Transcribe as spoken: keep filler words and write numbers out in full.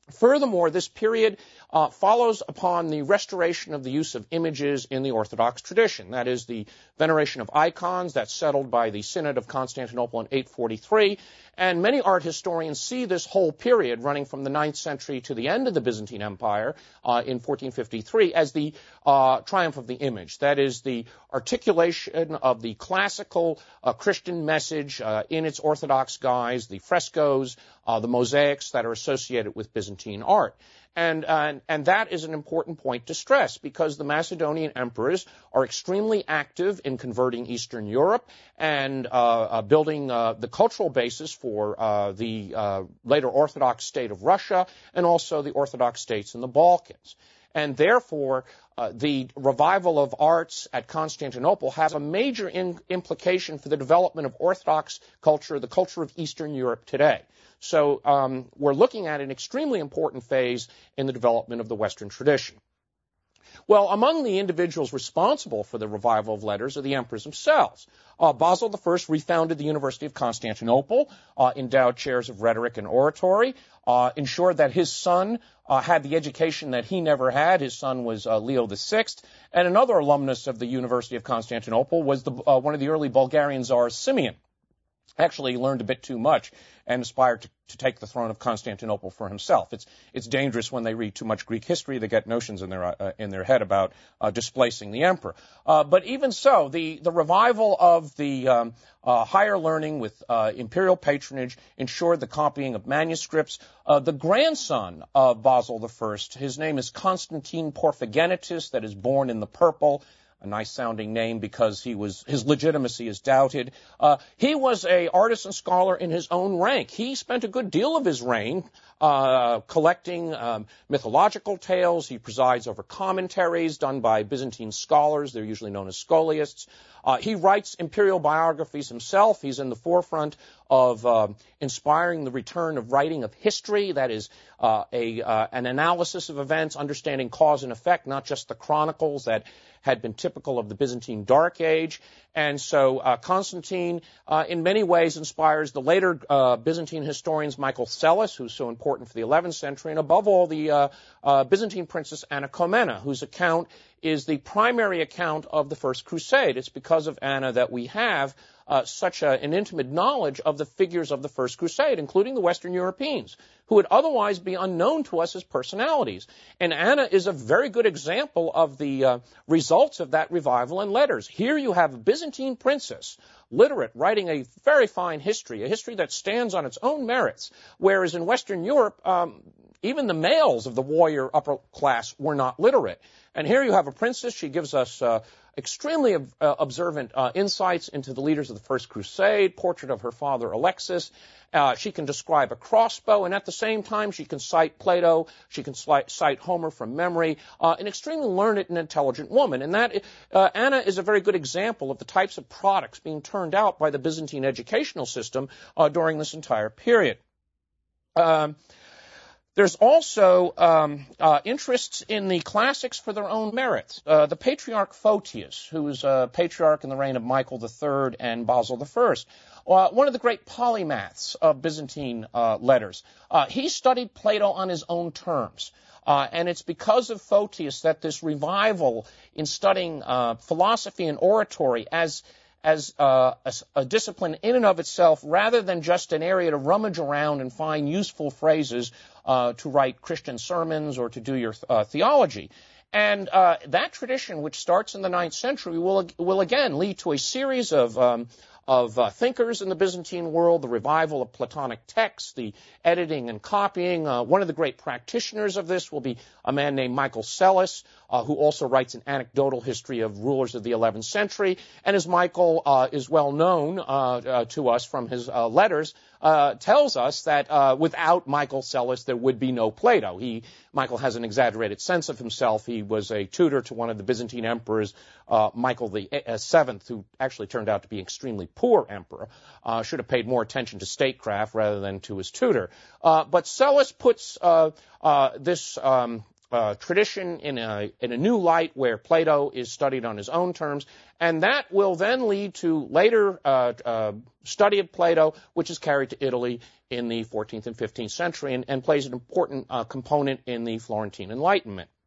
Furthermore, this period uh, follows upon the restoration of the use of images in the Orthodox tradition. That is, the veneration of icons that's settled by the Synod of Constantinople in eight forty-three. And many art historians see this whole period running from the ninth century to the end of the Byzantine Empire uh, in fourteen fifty-three as the uh, triumph of the image. That is, the articulation of the classical uh, Christian message uh, in its Orthodox guise, the frescoes, uh, the mosaics that are associated with Byzantine art. And, uh, and that is an important point to stress because the Macedonian emperors are extremely active in converting Eastern Europe and uh, uh, building uh, the cultural basis for uh, the uh, later Orthodox state of Russia and also the Orthodox states in the Balkans. And therefore, uh, the revival of arts at Constantinople has a major in- implication for the development of Orthodox culture, the culture of Eastern Europe today. So um, we're looking at an extremely important phase in the development of the Western tradition. Well, among the individuals responsible for the revival of letters are the emperors themselves. Uh, Basil the First refounded the University of Constantinople, uh, endowed chairs of rhetoric and oratory, uh, ensured that his son uh, had the education that he never had. His son was uh, Leo the Sixth. And another alumnus of the University of Constantinople was the, uh, one of the early Bulgarian czars, Simeon. Actually learned a bit too much and aspired to, to take the throne of Constantinople for himself. It's it's dangerous when they read too much Greek history; they get notions in their uh, in their head about uh, displacing the emperor. Uh, but even so, the the revival of the um, uh, higher learning with uh, imperial patronage ensured the copying of manuscripts. Uh, the grandson of Basil the First, his name is Constantine Porphyrogenitus, that is born in the purple. A nice-sounding name because he was his legitimacy is doubted. Uh, he was a artist and scholar in his own rank. He spent a good deal of his reign uh, collecting um, mythological tales. He presides over commentaries done by Byzantine scholars. They're usually known as scholiasts. Uh, he writes imperial biographies himself. He's in the forefront of uh, inspiring the return of writing of history, that is, uh, a uh, an analysis of events, understanding cause and effect, not just the chronicles that had been typical of the Byzantine Dark Age. And so uh, Constantine, uh, in many ways, inspires the later uh, Byzantine historians Michael Psellus, who's so important for the eleventh century, and above all, the uh, uh, Byzantine princess Anna Comnena, whose account is the primary account of the First Crusade. It's because of Anna that we have uh, such a, an intimate knowledge of the figures of the First Crusade, including the Western Europeans, who would otherwise be unknown to us as personalities. And Anna is a very good example of the uh, results of that revival in letters. Here you have a Byzantine princess, literate, writing a very fine history, a history that stands on its own merits, whereas in Western Europe, um, even the males of the warrior upper class were not literate. And here you have a princess. She gives us uh, extremely uh, observant uh, insights into the leaders of the First Crusade, portrait of her father Alexis. Uh, she can describe a crossbow, and at the same time she can cite Plato, she can cite Homer from memory, uh, an extremely learned and intelligent woman. And that uh, Anna is a very good example of the types of products being turned out by the Byzantine educational system uh, during this entire period. Um, There's also um, uh, interests in the classics for their own merits. Uh, the patriarch Photius, who was a patriarch in the reign of Michael the Third and Basil the First, uh, one of the great polymaths of Byzantine uh, letters. Uh, he studied Plato on his own terms. Uh, and it's because of Photius that this revival in studying uh, philosophy and oratory as as uh, a, a discipline in and of itself, rather than just an area to rummage around and find useful phrases uh, to write Christian sermons or to do your uh, theology. And uh, that tradition, which starts in the ninth century, will will again lead to a series of um, of uh, thinkers in the Byzantine world, the revival of Platonic texts, the editing and copying. Uh, one of the great practitioners of this will be a man named Michael Psellus, uh, who also writes an anecdotal history of rulers of the eleventh century. And as Michael uh, is well known uh, uh, to us from his uh, letters, uh, tells us that uh, without Michael Psellus, there would be no Plato. He, Michael has an exaggerated sense of himself. He was a tutor to one of the Byzantine emperors, uh, Michael the Seventh, who actually turned out to be an extremely poor emperor, uh, should have paid more attention to statecraft rather than to his tutor. Uh, but Psellus puts uh, uh, this um, uh, tradition in a, in a new light where Plato is studied on his own terms, and that will then lead to later uh, uh, study of Plato, which is carried to Italy in the fourteenth and fifteenth century and, and plays an important uh, component in the Florentine Enlightenment.